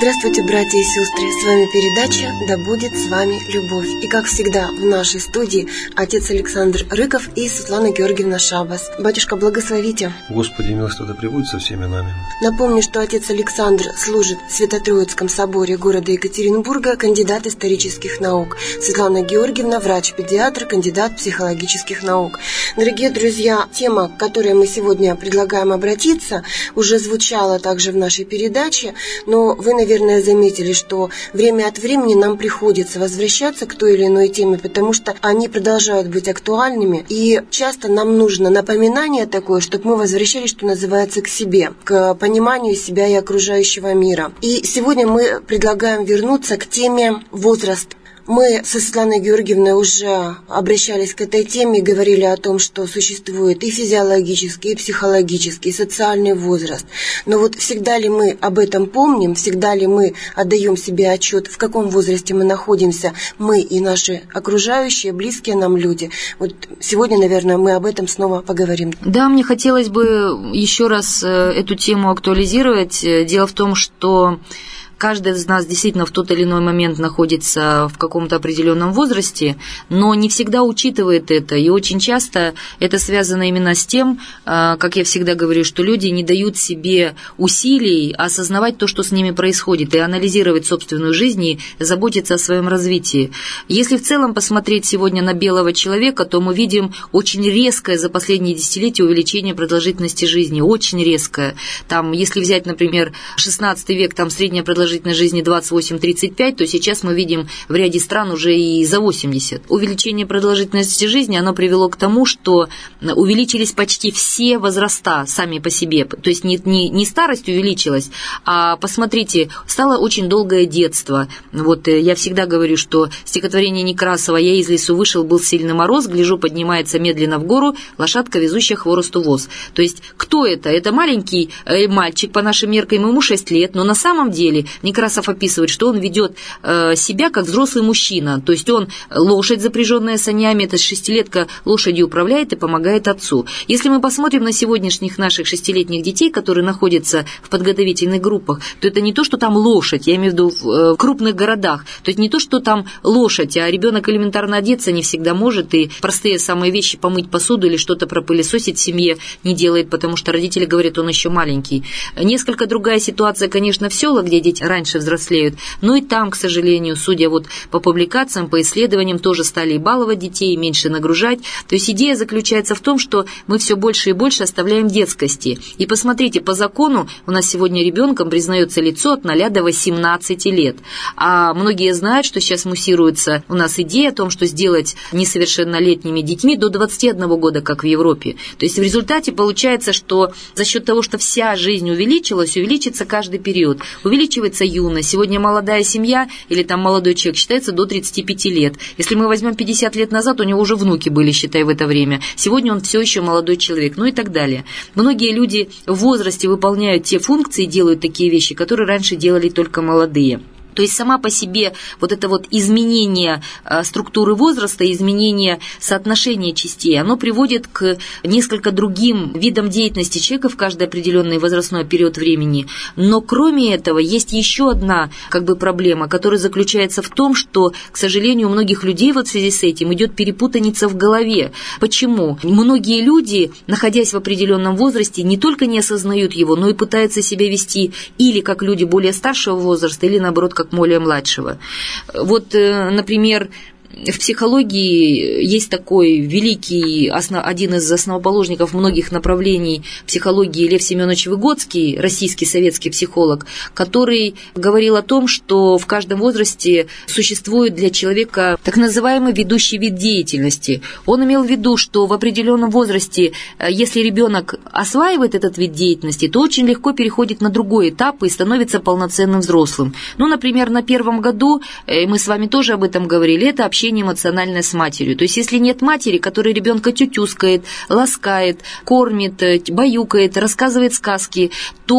Здравствуйте, братья и сестры! С вами передача «Да будет с вами любовь». И как всегда в нашей студии отец Александр Рыков и Светлана Георгиевна Шабас. Батюшка, благословите. Господи, милость да пребудет со всеми нами. Напомню, что отец Александр служит в Свято-Троицком соборе города Екатеринбурга, кандидат исторических наук. Светлана Георгиевна, врач-педиатр, кандидат психологических наук. Дорогие друзья, тема, к которой мы сегодня предлагаем обратиться, уже звучала также в нашей передаче, но вы, наверное, заметили, что время от времени нам приходится возвращаться к той или иной теме, потому что они продолжают быть актуальными, и часто нам нужно напоминание такое, чтобы мы возвращались, что называется, к себе, к пониманию себя и окружающего мира. И сегодня мы предлагаем вернуться к теме возраста. Мы со Светланой Георгиевной уже обращались к этой теме и говорили о том, что существует и физиологический, и психологический, и социальный возраст. Но вот всегда ли мы об этом помним, всегда ли мы отдаем себе отчет, в каком возрасте мы находимся, мы и наши окружающие, близкие нам люди? Вот сегодня, наверное, мы об этом снова поговорим. Да, мне хотелось бы еще раз эту тему актуализировать. Дело в том, что каждый из нас действительно в тот или иной момент находится в каком-то определенном возрасте, но не всегда учитывает это. И очень часто это связано именно с тем, как я всегда говорю, что люди не дают себе усилий осознавать то, что с ними происходит, и анализировать собственную жизнь и заботиться о своем развитии. Если в целом посмотреть сегодня на белого человека, то мы видим очень резкое за последние десятилетия увеличение продолжительности жизни, очень резкое. Там, если взять, например, 16 век, там средняя продолжительность жизни 28-35, то сейчас мы видим в ряде стран уже и за 80. Увеличение продолжительности жизни, оно привело к тому, что увеличились почти все возраста сами по себе. То есть не старость увеличилась, а, посмотрите, стало очень долгое детство. Вот я всегда говорю, что стихотворение Некрасова «Я из лесу вышел, был сильный мороз, гляжу, поднимается медленно в гору лошадка, везущая хворосту воз». То есть кто это? Это маленький мальчик, по нашим меркам ему 6 лет, но на самом деле Некрасов описывает, что он ведет себя как взрослый мужчина, то есть он лошадь, запряженная санями, эта шестилетка лошадью управляет и помогает отцу. Если мы посмотрим на сегодняшних наших 6-летних детей, которые находятся в подготовительных группах, то это не то, что там лошадь, я имею в виду в крупных городах, то есть не то, что там лошадь, а ребенок элементарно одеться не всегда может, и простые самые вещи, помыть посуду или что-то пропылесосить в семье не делает, потому что родители говорят, он еще маленький. Несколько другая ситуация, конечно, в селах, где дети раньше взрослеют, но и там, к сожалению, судя вот по публикациям, по исследованиям, тоже стали и баловать детей, и меньше нагружать. То есть идея заключается в том, что мы все больше и больше оставляем детскости. И посмотрите, по закону у нас сегодня ребенком признается лицо от 0 до 18 лет. А многие знают, что сейчас муссируется у нас идея о том, что сделать несовершеннолетними детьми до 21 года, как в Европе. То есть в результате получается, что за счет того, что вся жизнь увеличилась, увеличится каждый период. Увеличивается юность. Сегодня молодая семья или там молодой человек считается до 35 лет. Если мы возьмем 50 лет назад, у него уже внуки были, считай, в это время. Сегодня он все еще молодой человек, ну и так далее. Многие люди в возрасте выполняют те функции, делают такие вещи, которые раньше делали только молодые. То есть сама по себе вот это вот изменение структуры возраста, изменение соотношения частей, оно приводит к несколько другим видам деятельности человека в каждый определенный возрастной период времени. Но кроме этого есть еще одна проблема, которая заключается в том, что, к сожалению, у многих людей вот в связи с этим идет перепутаница в голове. Почему? Многие люди, находясь в определенном возрасте, не только не осознают его, но и пытаются себя вести или как люди более старшего возраста, или наоборот, как более младшего. Вот, например, в психологии есть такой великий, один из основоположников многих направлений психологии Лев Семенович Выгодский, российский советский психолог, который говорил о том, что в каждом возрасте существует для человека так называемый ведущий вид деятельности. Он имел в виду, что в определенном возрасте, если ребенок осваивает этот вид деятельности, то очень легко переходит на другой этап и становится полноценным взрослым. Ну, например, на 1-м году, мы с вами тоже об этом говорили, это общение эмоциональное с матерью. То есть если нет матери, которая ребенка тютюскает, ласкает, кормит, баюкает, рассказывает сказки, то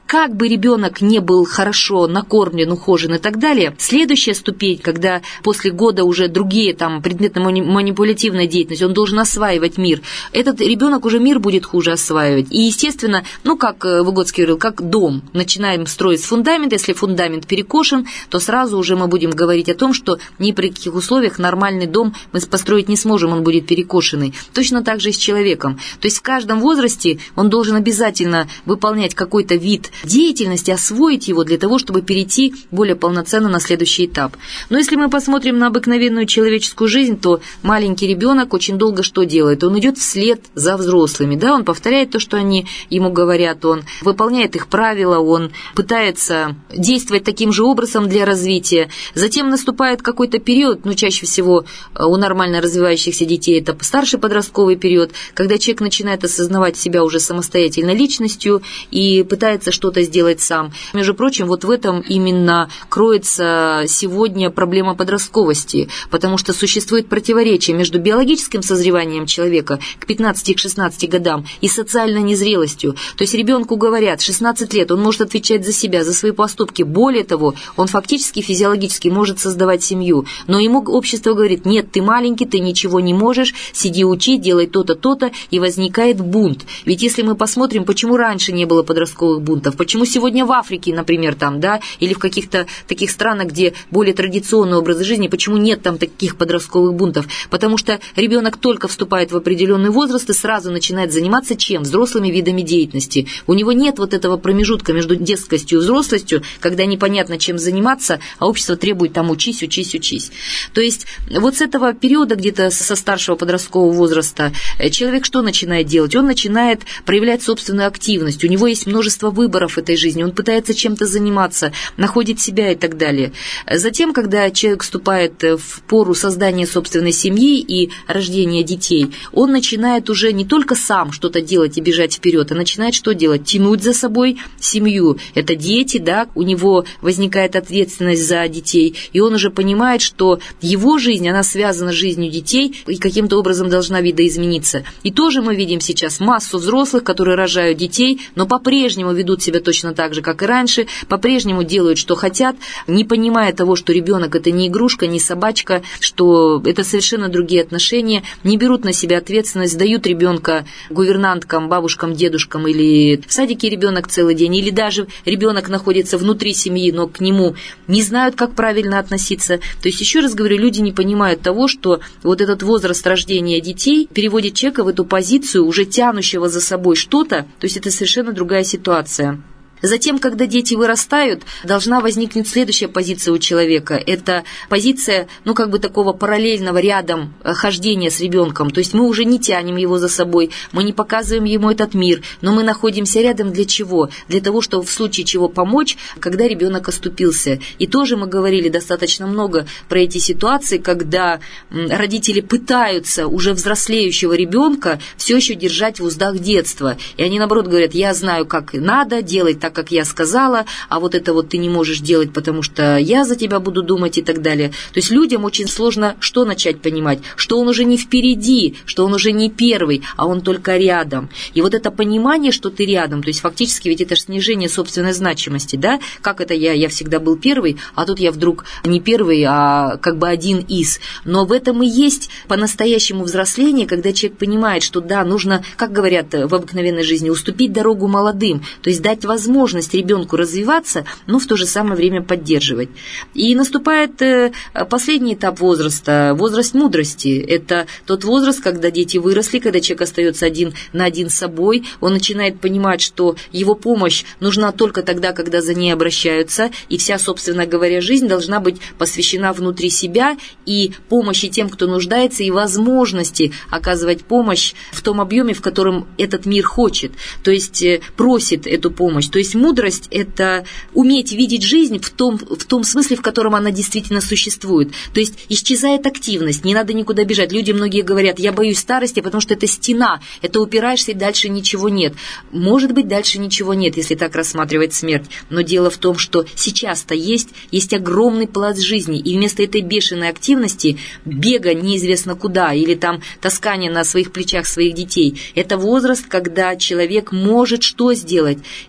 как бы ребенок не был хорошо накормлен, ухожен и так далее, следующая ступень, когда после года уже другие там предметно-манипулятивная деятельность, он должен осваивать мир, этот ребенок уже мир будет хуже осваивать. И, естественно, как Выгодский говорил, как дом. Начинаем строить с фундамента, если фундамент перекошен, то сразу уже мы будем говорить о том, что ни при каких условиях нормальный дом мы построить не сможем, он будет перекошенный. Точно так же и с человеком. То есть в каждом возрасте он должен обязательно выполнять какой-то вид деятельности, освоить его для того, чтобы перейти более полноценно на следующий этап. Но если мы посмотрим на обыкновенную человеческую жизнь, то маленький ребенок очень долго что делает? Он идет вслед за взрослыми, да, он повторяет то, что они ему говорят, он выполняет их правила, он пытается действовать таким же образом для развития. Затем наступает какой-то период, чаще всего у нормально развивающихся детей это старший подростковый период, когда человек начинает осознавать себя уже самостоятельной личностью и пытается что-то сделать сам. Между прочим, вот в этом именно кроется сегодня проблема подростковости, потому что существует противоречие между биологическим созреванием человека к 15-16 годам и социальной незрелостью. То есть ребенку говорят, 16 лет, он может отвечать за себя, за свои поступки. Более того, он фактически, физиологически может создавать семью. Но ему общество говорит, нет, ты маленький, ты ничего не можешь, сиди учи, делай то-то, то-то, и возникает бунт. Ведь если мы посмотрим, почему раньше не было подростковых бунтов, почему сегодня в Африке, например, там, да, или в каких-то таких странах, где более традиционный образ жизни, почему нет там таких подростковых бунтов? Потому что ребенок только вступает в определенный возраст и сразу начинает заниматься чем? Взрослыми видами деятельности. У него нет вот этого промежутка между детскостью и взрослостью, когда непонятно, чем заниматься, а общество требует там учись. То есть вот с этого периода, где-то со старшего подросткового возраста, человек что начинает делать? Он начинает проявлять собственную активность. У него есть множество выборов в этой жизни, он пытается чем-то заниматься, находит себя и так далее. Затем, когда человек вступает в пору создания собственной семьи и рождения детей, он начинает уже не только сам что-то делать и бежать вперед, а начинает что делать? Тянуть за собой семью. Это дети, да, у него возникает ответственность за детей, и он уже понимает, что его жизнь, она связана с жизнью детей и каким-то образом должна видоизмениться. И тоже мы видим сейчас массу взрослых, которые рожают детей, но по-прежнему ведут себя точно так же, как и раньше, по-прежнему делают, что хотят, не понимая того, что ребенок это не игрушка, не собачка, что это совершенно другие отношения, не берут на себя ответственность, сдают ребенка гувернанткам, бабушкам, дедушкам, или в садике ребенок целый день, или даже ребенок находится внутри семьи, но к нему не знают, как правильно относиться. То есть, еще раз говорю, люди не понимают того, что вот этот возраст рождения детей переводит человека в эту позицию уже тянущего за собой что-то, то есть это совершенно другая ситуация. Затем, когда дети вырастают, должна возникнуть следующая позиция у человека. Это позиция, такого параллельного рядом хождения с ребенком. То есть мы уже не тянем его за собой, мы не показываем ему этот мир, но мы находимся рядом для чего? Для того, чтобы в случае чего помочь, когда ребенок оступился. И тоже мы говорили достаточно много про эти ситуации, когда родители пытаются уже взрослеющего ребенка все еще держать в уздах детства. И они, наоборот, говорят, я знаю, как надо делать так, как я сказала, а вот это вот ты не можешь делать, потому что я за тебя буду думать и так далее. То есть людям очень сложно что начать понимать? Что он уже не впереди, что он уже не первый, а он только рядом. И вот это понимание, что ты рядом, то есть фактически ведь это снижение собственной значимости, да? Как это я всегда был первый, а тут я вдруг не первый, а как бы один из. Но в этом и есть по-настоящему взросление, когда человек понимает, что да, нужно, как говорят в обыкновенной жизни, уступить дорогу молодым, то есть дать возможность ребенку развиваться, но в то же самое время поддерживать. И наступает последний этап возраста, возраст мудрости. Это тот возраст, когда дети выросли, когда человек остается один на один с собой, он начинает понимать, что его помощь нужна только тогда, когда за ней обращаются, и вся, собственно говоря, жизнь должна быть посвящена внутри себя и помощи тем, кто нуждается, и возможности оказывать помощь в том объеме, в котором этот мир хочет, то есть просит эту помощь. То есть мудрость – это уметь видеть жизнь в том смысле, в котором она действительно существует. То есть исчезает активность, не надо никуда бежать. Люди многие говорят, я боюсь старости, потому что это стена, это упираешься, и дальше ничего нет. Может быть, дальше ничего нет, если так рассматривать смерть. Но дело в том, что сейчас-то есть огромный пласт жизни, и вместо этой бешеной активности, бега неизвестно куда, или там таскания на своих плечах своих детей, это возраст, когда человек может что сделать? Действительно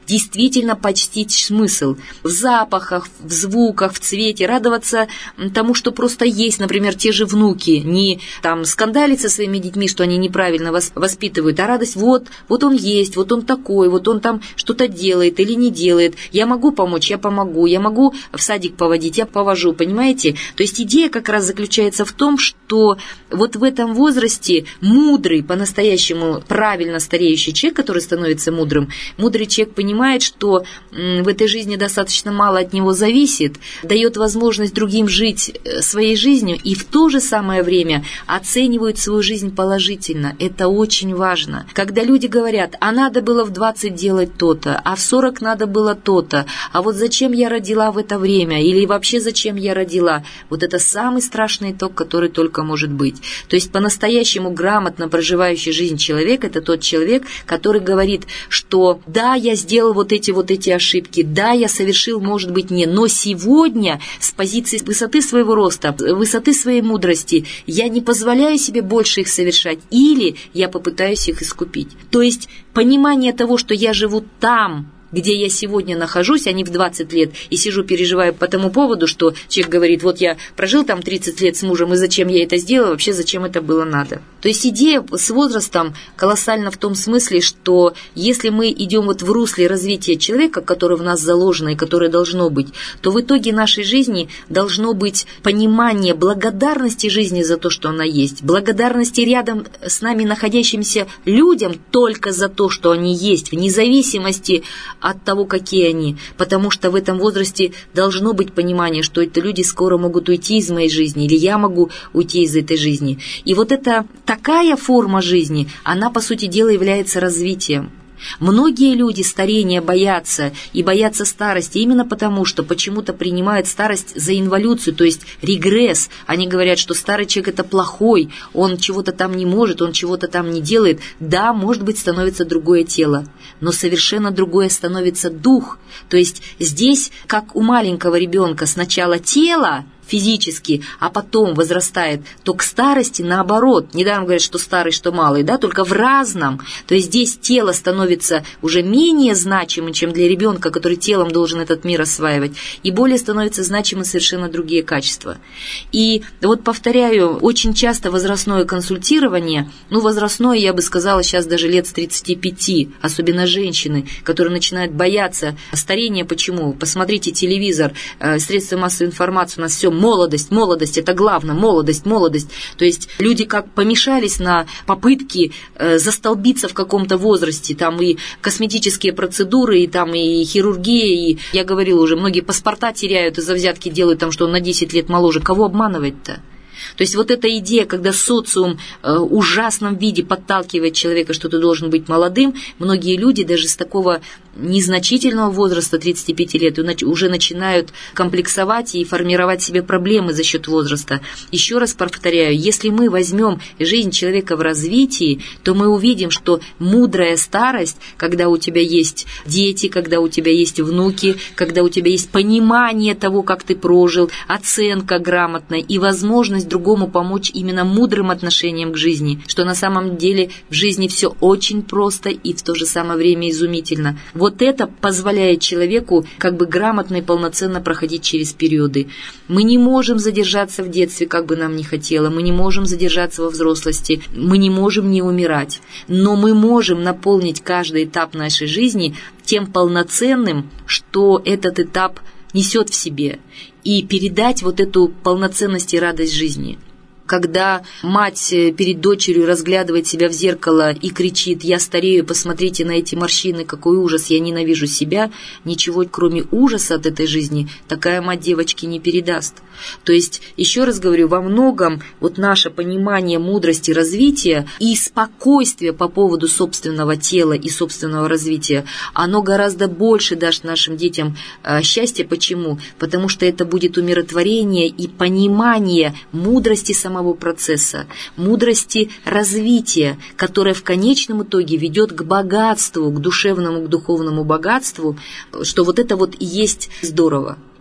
действительно почтить смысл. В запахах, в звуках, в цвете, радоваться тому, что просто есть, например, те же внуки, не там скандалить со своими детьми, что они неправильно воспитывают, а радость, вот он есть, вот он такой, вот он там что-то делает или не делает, я могу помочь, я помогу, я могу в садик поводить, я повожу, понимаете? То есть идея как раз заключается в том, что вот в этом возрасте мудрый, по-настоящему правильно стареющий человек, который становится мудрым, мудрый человек понимает, что в этой жизни достаточно мало от него зависит, дает возможность другим жить своей жизнью и в то же самое время оценивают свою жизнь положительно. Это очень важно. Когда люди говорят, а надо было в 20 делать то-то, а в 40 надо было то-то, а вот зачем я родила в это время, или вообще зачем я родила, вот это самый страшный итог, который только может быть. То есть по-настоящему грамотно проживающий жизнь человек – это тот человек, который говорит, что да, я сделал вот эти ошибки, да, я совершил, может быть, не, но сегодня с позиции высоты своего роста, высоты своей мудрости я не позволяю себе больше их совершать, или я попытаюсь их искупить. То есть понимание того, что я живу там, где я сегодня нахожусь, а не в 20 лет, и сижу, переживаю по тому поводу, что человек говорит, вот я прожил там 30 лет с мужем, и зачем я это сделала, вообще зачем это было надо. То есть идея с возрастом колоссальна в том смысле, что если мы идем вот в русле развития человека, которое в нас заложено и которое должно быть, то в итоге нашей жизни должно быть понимание благодарности жизни за то, что она есть, благодарности рядом с нами находящимся людям только за то, что они есть, вне зависимости от того, какие они, потому что в этом возрасте должно быть понимание, что это люди скоро могут уйти из моей жизни, или я могу уйти из этой жизни. И вот эта такая форма жизни, она, по сути дела, является развитием. Многие люди старения боятся и боятся старости именно потому, что почему-то принимают старость за инволюцию, то есть регресс. Они говорят, что старый человек – это плохой, он чего-то там не может, он чего-то там не делает. Да, может быть, становится другое тело, но совершенно другое становится дух. То есть здесь, как у маленького ребенка, сначала тело, физически, а потом возрастает, то к старости наоборот. Недаром говорят, что старый, что малый, да, только в разном. То есть здесь тело становится уже менее значимым, чем для ребенка, который телом должен этот мир осваивать, и более становятся значимы совершенно другие качества. И вот повторяю, очень часто возрастное консультирование, возрастное, я бы сказала, сейчас даже лет с 35, особенно женщины, которые начинают бояться старения. Почему? Посмотрите телевизор, средства массовой информации, у нас все молодость, это главное, молодость. То есть люди как помешались на попытке застолбиться в каком-то возрасте, там и косметические процедуры, и там и хирургия, и, я говорила уже, многие паспорта теряют из-за взятки, делают там, что он на 10 лет моложе. Кого обманывать-то? То есть вот эта идея, когда социум в ужасном виде подталкивает человека, что ты должен быть молодым, многие люди даже с такого незначительного возраста 35 лет уже начинают комплексовать и формировать себе проблемы за счет возраста. Еще раз повторяю, если мы возьмем жизнь человека в развитии, то мы увидим, что мудрая старость, когда у тебя есть дети, когда у тебя есть внуки, когда у тебя есть понимание того, как ты прожил, оценка грамотная и возможность другому помочь именно мудрым отношением к жизни, что на самом деле в жизни все очень просто и в то же самое время изумительно. Вот это позволяет человеку как бы грамотно и полноценно проходить через периоды. Мы не можем задержаться в детстве, как бы нам ни хотелось, мы не можем задержаться во взрослости, мы не можем не умирать, но мы можем наполнить каждый этап нашей жизни тем полноценным, что этот этап несет в себе, и передать вот эту полноценность и радость жизни. Когда мать перед дочерью разглядывает себя в зеркало и кричит: «Я старею, посмотрите на эти морщины, какой ужас, я ненавижу себя», ничего кроме ужаса от этой жизни такая мать девочки не передаст. То есть, еще раз говорю, во многом вот наше понимание мудрости развития и спокойствия по поводу собственного тела и собственного развития, оно гораздо больше даст нашим детям счастья. Почему? Потому что это будет умиротворение и понимание мудрости самого процесса, мудрости развития, которая в конечном итоге ведет к богатству, к душевному, к духовному богатству, что вот это вот и есть здорово.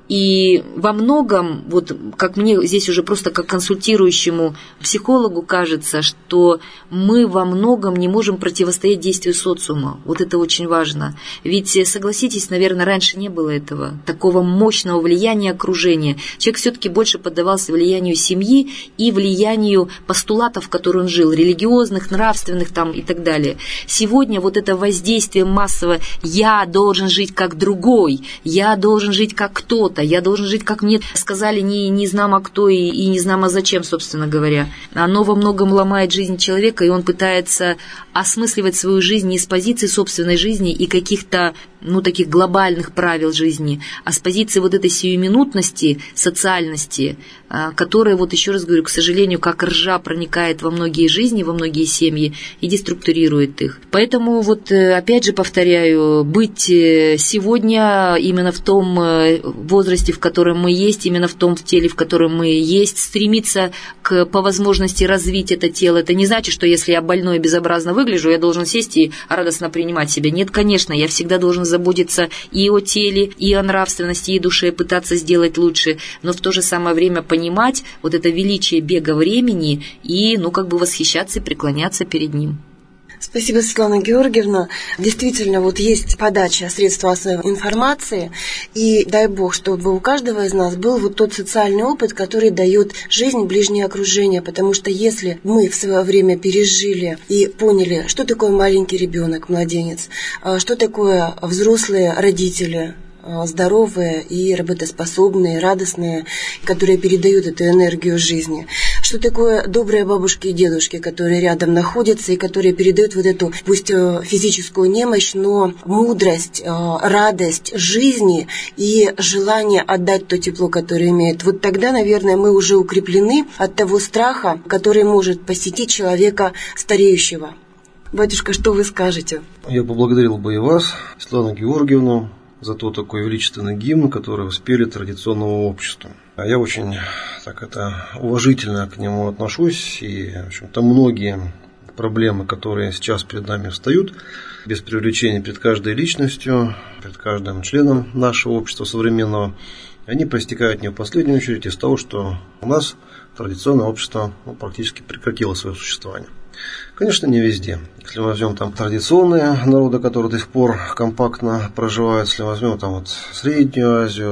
И во многом, вот как мне здесь уже просто как консультирующему психологу кажется, что мы во многом не можем противостоять действию социума. Вот это очень важно. Ведь, согласитесь, наверное, раньше не было этого, такого мощного влияния окружения. Человек все-таки больше поддавался влиянию семьи и влиянию постулатов, в которых он жил, религиозных, нравственных там и так далее. Сегодня вот это воздействие массовое «я должен жить как другой», «я должен жить как кто-то», «я должен жить как мне сказали не знамо кто и не знамо зачем», собственно говоря. Оно во многом ломает жизнь человека, и он пытается осмысливать свою жизнь не с позиции собственной жизни и каких-то, таких глобальных правил жизни, а с позиции вот этой сиюминутности, социальности, которая, вот еще раз говорю, к сожалению, как ржа проникает во многие жизни, во многие семьи и деструктурирует их. Поэтому вот опять же повторяю, быть сегодня именно в том возрасте, в котором мы есть, именно в том теле, в котором мы есть, стремиться по возможности развить это тело. Это не значит, что если я больной и безобразно выгляжу, я должен сесть и радостно принимать себя. Нет, конечно, я всегда должен заботиться и о теле, и о нравственности, и душе, пытаться сделать лучше, но в то же самое время понимать вот это величие бега времени и, восхищаться и преклоняться перед ним. Спасибо, Светлана Георгиевна. Действительно, вот есть подача средств массовой информации, и дай бог, чтобы у каждого из нас был вот тот социальный опыт, который дает жизнь, ближнее окружение, потому что если мы в свое время пережили и поняли, что такое маленький ребенок, младенец, что такое взрослые родители, здоровые и работоспособные, радостные, которые передают эту энергию жизни. Что такое добрые бабушки и дедушки, которые рядом находятся и которые передают вот эту, пусть физическую немощь, но мудрость, радость жизни и желание отдать то тепло, которое имеют. Вот тогда, наверное, мы уже укреплены от того страха, который может посетить человека стареющего. Батюшка, что вы скажете? Я поблагодарил бы и вас, Светлану Георгиевну, за то такой величественный гимн, который вы спели традиционному обществу. Я очень уважительно к нему отношусь, и, в общем-то, многие проблемы, которые сейчас перед нами встают, без привлечения перед каждой личностью, перед каждым членом нашего общества современного, они проистекают не в последнюю очередь из того, что у нас традиционное общество практически прекратило свое существование. Конечно, не везде. Если мы возьмем традиционные народы, которые до сих пор компактно проживают, если мы возьмем Среднюю Азию,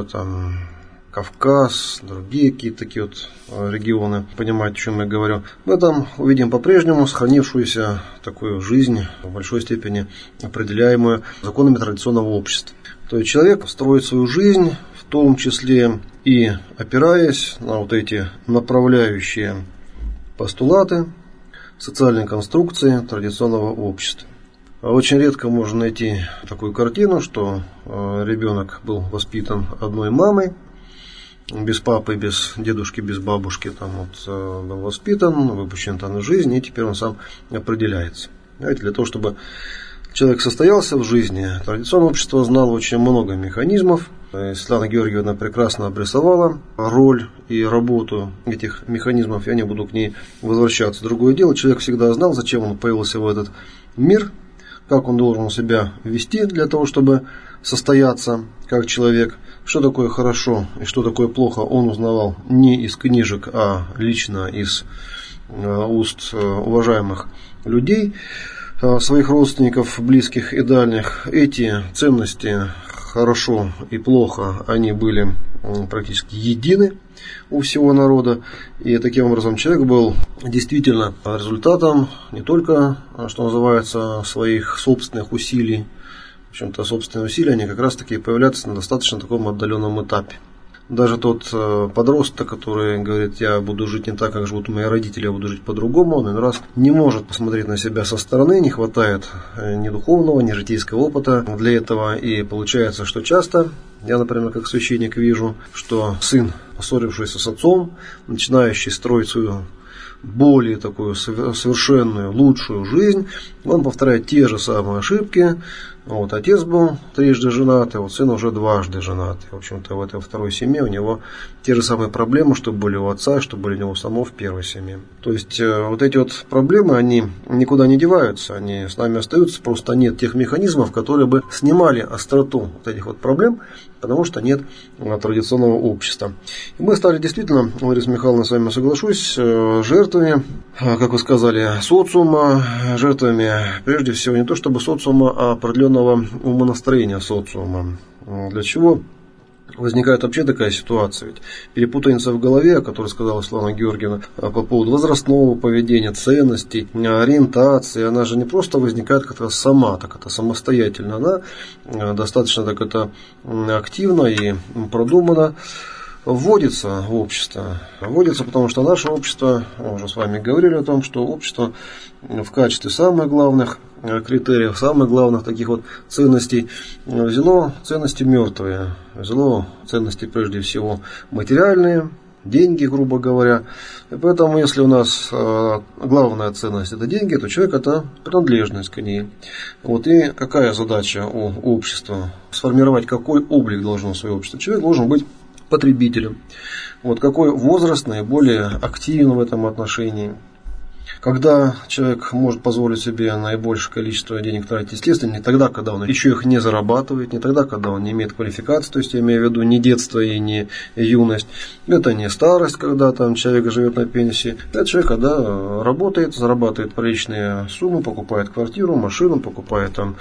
Кавказ, другие какие-то такие регионы, понимаете, о чем я говорю, мы там увидим по-прежнему сохранившуюся такую жизнь, в большой степени определяемую законами традиционного общества. То есть человек строит свою жизнь, в том числе и опираясь на эти направляющие постулаты социальной конструкции традиционного общества. Очень редко можно найти такую картину, что ребенок был воспитан одной мамой, без папы, без дедушки, без бабушки, был воспитан, выпущен на жизнь, и теперь он сам определяется. Для того, чтобы человек состоялся в жизни, традиционное общество знало очень много механизмов. Светлана Георгиевна прекрасно обрисовала роль и работу этих механизмов, я не буду к ней возвращаться. Другое дело, человек всегда знал, зачем он появился в этот мир, как он должен себя вести для того, чтобы состояться как человек, что такое хорошо и что такое плохо, он узнавал не из книжек, а лично из уст уважаемых людей, своих родственников, близких и дальних. Эти ценности, хорошо и плохо, они были практически едины у всего народа. И таким образом человек был действительно результатом не только, что называется, своих собственных усилий. В общем-то, собственные усилия, они как раз таки появляются на достаточно таком отдаленном этапе. Даже тот подросток, который говорит, я буду жить не так, как живут мои родители, я буду жить по-другому, он иной раз не может посмотреть на себя со стороны, не хватает ни духовного, ни житейского опыта для этого. И получается, что часто, я, например, как священник вижу, что сын, поссорившийся с отцом, начинающий строить свою более такую совершенную, лучшую жизнь, он повторяет те же самые ошибки, Вот, отец был трижды женатый, вот сын уже дважды женатый. В общем-то, в этой второй семье у него те же самые проблемы, что были у отца, что были у него самого в первой семье. То есть, вот эти вот проблемы, они никуда не деваются, они с нами остаются, просто нет тех механизмов, которые бы снимали остроту вот этих вот проблем, потому что нет традиционного общества. И мы стали действительно, Лариса Михайловна, с вами соглашусь, жертвами, как вы сказали, социума, жертвами прежде всего не то чтобы социума, а определенного умонастроения социума. Для чего возникает вообще такая ситуация? Ведь перепутаница в голове, о которой сказала Светлана Георгиевна, по поводу возрастного поведения, ценностей, ориентации, она же не просто возникает как-то сама, так это самостоятельно, она достаточно так это активно и продуманно вводится в общество. Вводится, потому что наше общество, мы уже с вами говорили о том, что общество в качестве самых главных критериев, самых главных таких вот ценностей взяло ценности мертвые, взяло ценности прежде всего материальные, деньги, грубо говоря. И поэтому, если у нас главная ценность это деньги, то человек это принадлежность к ней. Вот и какая задача у общества? Сформировать, какой облик должно свое общество. Человек должен быть потребителем. Вот какой возраст наиболее активен в этом отношении. Когда человек может позволить себе наибольшее количество денег тратить, естественно, не тогда, когда он еще их не зарабатывает, не тогда, когда он не имеет квалификации, то есть я имею в виду не детство и не юность, это не старость, когда там человек живет на пенсии, это человек, когда работает, зарабатывает приличные суммы, покупает квартиру, машину, покупает там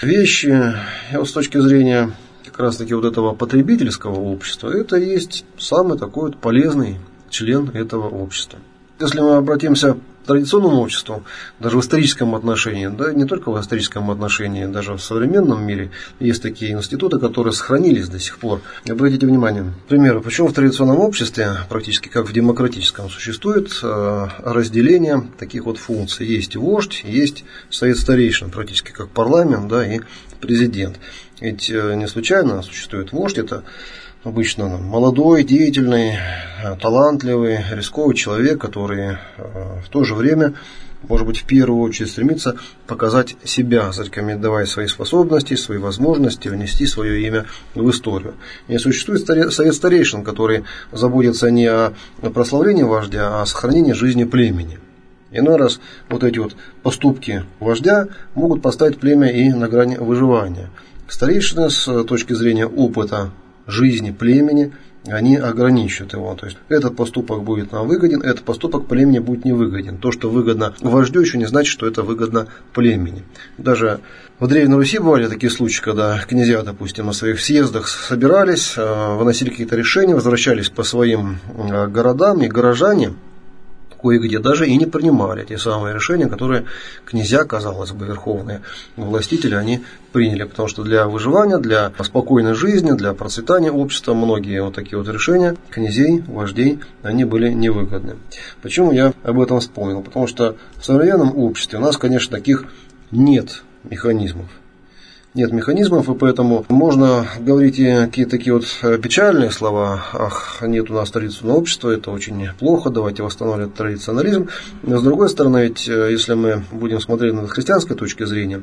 вещи. И вот с точки зрения как раз таки вот этого потребительского общества, это и есть самый такой вот полезный член этого общества. Если мы обратимся к традиционному обществу, даже в историческом отношении, да не только в историческом отношении, даже в современном мире есть такие институты, которые сохранились до сих пор. Обратите внимание, к примеру, почему в традиционном обществе, практически как в демократическом, существует разделение таких вот функций. Есть вождь, есть совет старейшин, практически как парламент, да, и президент. Ведь не случайно существует вождь, это обычно молодой, деятельный, талантливый, рисковый человек, который в то же время, может быть, в первую очередь стремится показать себя, зарекомендовать свои способности, свои возможности, внести свое имя в историю. И существует совет старейшин, который заботится не о прославлении вождя, а о сохранении жизни племени. Иной раз вот эти вот поступки вождя могут поставить племя и на грани выживания. Старейшины с точки зрения опыта жизни племени, они ограничивают его. То есть этот поступок будет нам выгоден, этот поступок племени будет невыгоден. То, что выгодно вождю, еще не значит, что это выгодно племени. Даже в Древней Руси бывали такие случаи, когда князья, допустим, на своих съездах собирались, выносили какие-то решения, возвращались по своим городам, и горожане кое-где даже и не принимали те самые решения, которые князья, казалось бы, верховные властители, они приняли. Потому что для выживания, для спокойной жизни, для процветания общества многие вот такие вот решения князей, вождей, они были невыгодны. Почему я об этом вспомнил? Потому что в современном обществе у нас, конечно, таких нет механизмов. Нет механизмов, и поэтому можно говорить и какие-то такие вот печальные слова. Ах, нет у нас традиционного общества, это очень плохо, давайте восстанавливать традиционализм. Но с другой стороны, ведь если мы будем смотреть на христианской точки зрения,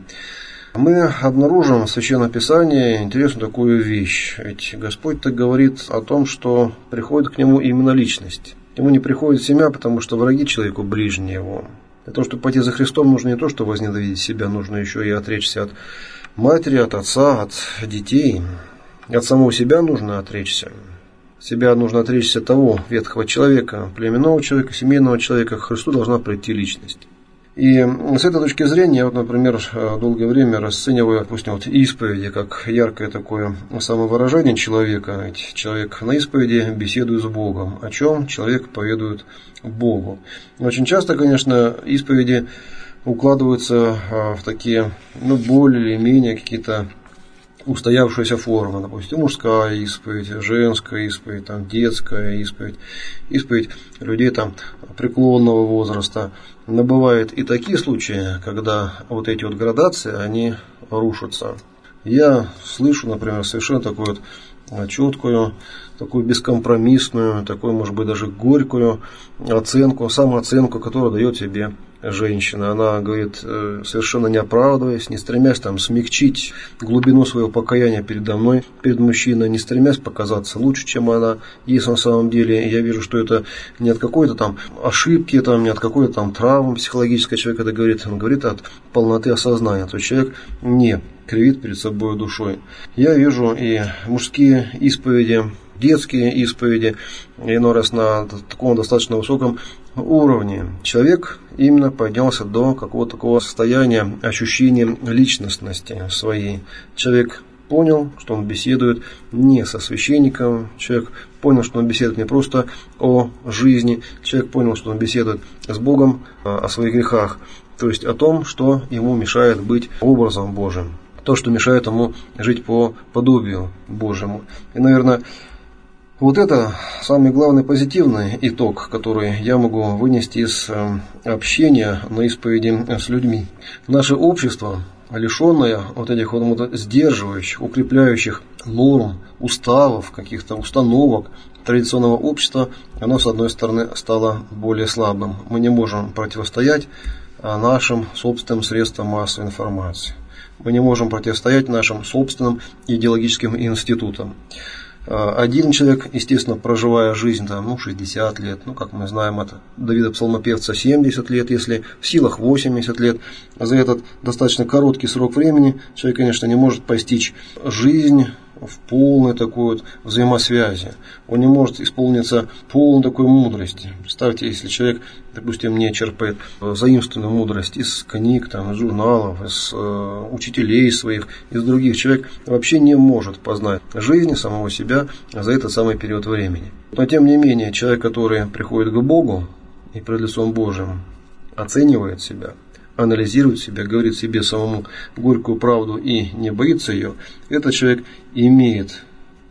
мы обнаружим в Священном Писании интересную такую вещь. Ведь Господь так говорит о том, что приходит к Нему именно личность. Ему не приходит семья, потому что враги человеку ближние его. Для того, чтобы пойти за Христом, нужно не то, что возненавидеть себя, нужно еще и отречься от матери, от отца, от детей. От самого себя нужно отречься. Себя нужно отречься от того ветхого человека, племенного человека, семейного человека. К Христу должна прийти личность. И с этой точки зрения, я, вот, например, долгое время расцениваю, допустим, вот исповеди как яркое такое самовыражение человека. Ведь человек на исповеди беседует с Богом. О чем человек поведует Богу. Очень часто, конечно, исповеди укладываются в такие, более или менее какие-то устоявшиеся формы. Допустим, мужская исповедь, женская исповедь, там, детская исповедь, исповедь людей там, преклонного возраста. Но бывают и такие случаи, когда вот эти вот градации, они рушатся. Я слышу, например, совершенно такую вот четкую, такую бескомпромиссную, такую, может быть, даже горькую оценку, самооценку, которую дает себе женщина. Она говорит, совершенно не оправдываясь, не стремясь там смягчить глубину своего покаяния передо мной, перед мужчиной, не стремясь показаться лучше, чем она есть на самом деле. Я вижу, что это не от какой-то там ошибки, там, не от какой-то там травмы психологической человек это говорит, он говорит от полноты осознания. То есть человек не кривит перед собой душой. Я вижу и мужские исповеди, детские исповеди, иной раз на таком достаточно высоком уровне. Человек именно поднялся до какого-то такого состояния, ощущения личностности своей. Человек понял, что он беседует не со священником, человек понял, что он беседует не просто о жизни, человек понял, что он беседует с Богом о своих грехах, то есть о том, что ему мешает быть образом Божьим, то, что мешает ему жить по подобию Божьему. И, наверное, вот это самый главный позитивный итог, который я могу вынести из общения на исповеди с людьми. Наше общество, лишенное вот этих вот сдерживающих, укрепляющих норм, уставов, каких-то установок традиционного общества, оно, с одной стороны, стало более слабым. Мы не можем противостоять нашим собственным средствам массовой информации. Мы не можем противостоять нашим собственным идеологическим институтам. Один человек, естественно, проживая жизнь 60 лет, как мы знаем от Давида Псалмопевца 70 лет, если в силах 80 лет, за этот достаточно короткий срок времени человек, конечно, не может постичь жизнь в полной такой вот взаимосвязи. Он не может исполниться полной такой мудрости. Представьте, если человек, допустим, не черпает заимствованную мудрость из книг, из журналов, из учителей своих, из других, человек вообще не может познать жизнь самого себя за этот самый период времени. Но тем не менее, человек, который приходит к Богу и пред лицом Божьим оценивает себя, анализирует себя, говорит себе самому горькую правду и не боится ее, этот человек имеет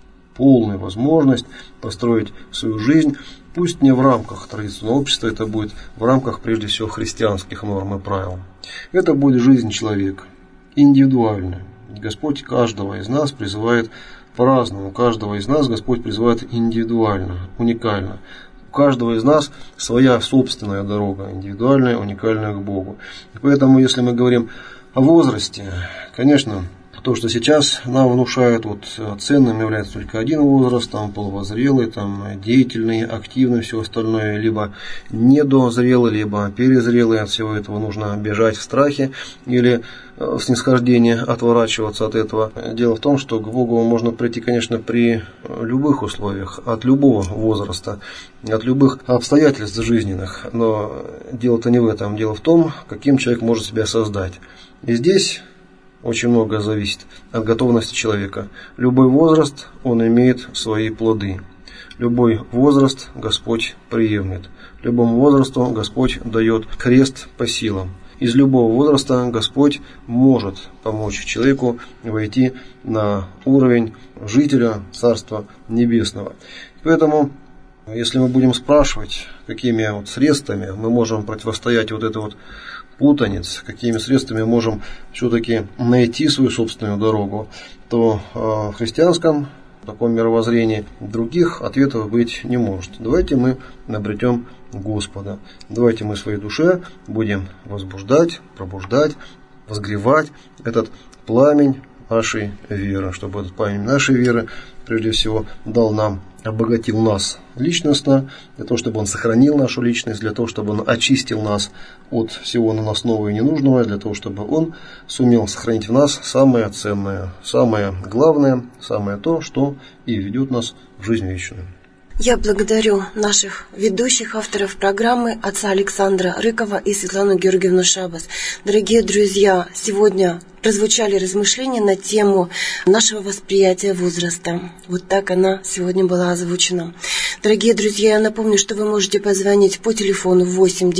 полную возможность построить свою жизнь, пусть не в рамках традиционного общества, это будет в рамках прежде всего христианских норм и правил. Это будет жизнь человека, индивидуальная. Господь каждого из нас призывает по-разному, каждого из нас Господь призывает индивидуально, уникально. У каждого из нас своя собственная дорога, индивидуальная, уникальная к Богу. И поэтому, если мы говорим о возрасте, конечно, то, что сейчас нам внушают, ценным является только один возраст, полувозрелый, деятельный, активный, все остальное, либо недозрелый, либо перезрелый. От всего этого нужно бежать в страхе или в снисхождении отворачиваться от этого. Дело в том, что к Богу можно прийти, конечно, при любых условиях, от любого возраста, от любых обстоятельств жизненных. Но дело-то не в этом. Дело в том, каким человек может себя создать. И здесь очень много зависит от готовности человека. Любой возраст, он имеет свои плоды. Любой возраст Господь приемлет. Любому возрасту Господь дает крест по силам. Из любого возраста Господь может помочь человеку войти на уровень жителя Царства Небесного. Поэтому, если мы будем спрашивать, какими средствами мы можем противостоять этой путаниц, какими средствами можем все-таки найти свою собственную дорогу, то в христианском таком мировоззрении других ответов быть не может. Давайте мы обретем Господа. Давайте мы в своей душе будем возбуждать, пробуждать, возгревать этот пламень нашей веры, чтобы этот пламень нашей веры прежде всего дал нам, обогатил нас личностно, для того, чтобы он сохранил нашу личность, для того, чтобы он очистил нас от всего наносного и ненужного, для того, чтобы он сумел сохранить в нас самое ценное, самое главное, самое то, что и ведет нас в жизнь вечную. Я благодарю наших ведущих авторов программы, отца Александра Рыкова и Светлану Георгиевну Шабас. Дорогие друзья, сегодня прозвучали размышления на тему нашего восприятия возраста. Вот так она сегодня была озвучена. Дорогие друзья, я напомню, что вы можете позвонить по телефону 8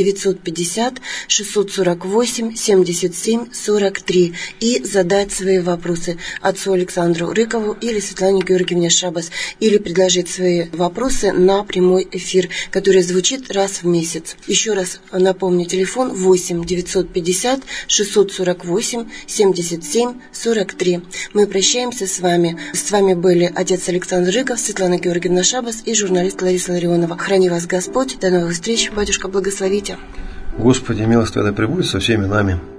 950 648 77 43 и задать свои вопросы отцу Александру Рыкову или Светлане Георгиевне Шабас, или предложить свои вопросы на прямой эфир, который звучит раз в месяц. Еще раз напомню, телефон 8 950 648 77 77 43. Мы прощаемся с вами. С вами были отец Александр Рыков, Светлана Георгиевна Шабас и журналист Лариса Ларионова. Храни вас Господь. До новых встреч. Батюшка, благословите. Господи, милость Твоя да пребудет со всеми нами.